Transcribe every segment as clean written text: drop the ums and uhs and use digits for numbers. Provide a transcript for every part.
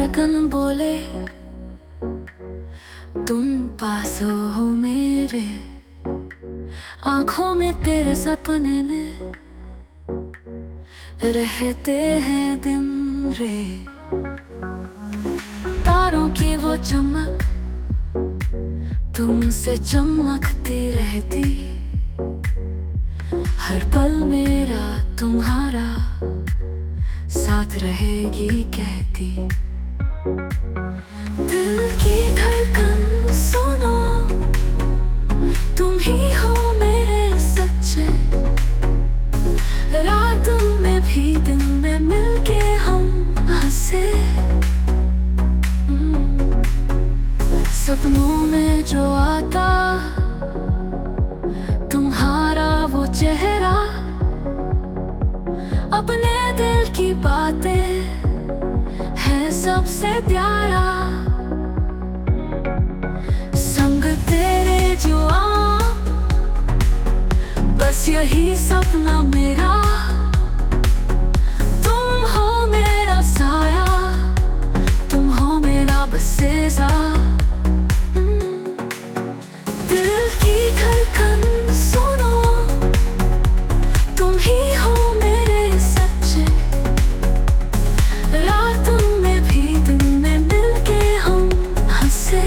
धड़कन बोले तुम पास हो मेरे, आंखों में तेरे सपने ने रहते हैं दिन रे। तारों की वो चमक तुमसे चमकती रहती, हर पल मेरा तुम्हारा साथ रहेगी कहती। दिल की धड़कन सुनो, तुम ही हो मेरे सच्चे, रात में भी दिन में मिलके हम हंसे। सपनों में जो आता तुम्हारा वो चेहरा, अपने दिल की बातें है सबसे प्यारा। संग तेरे जो बस यही सपना मेरा, तुम हो मेरा साया, तुम हो मेरा बसेरा। दिल की धड़कन सुनो, तुम ही हो मेरे सच्चे, रात में भी दिन में मिलके हम हंसे।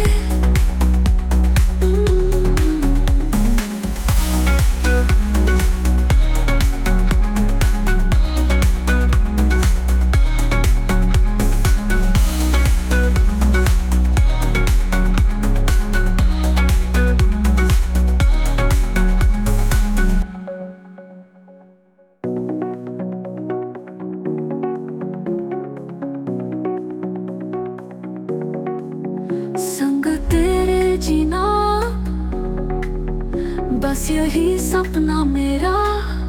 संग तेरे जीना बस यही सपना मेरा।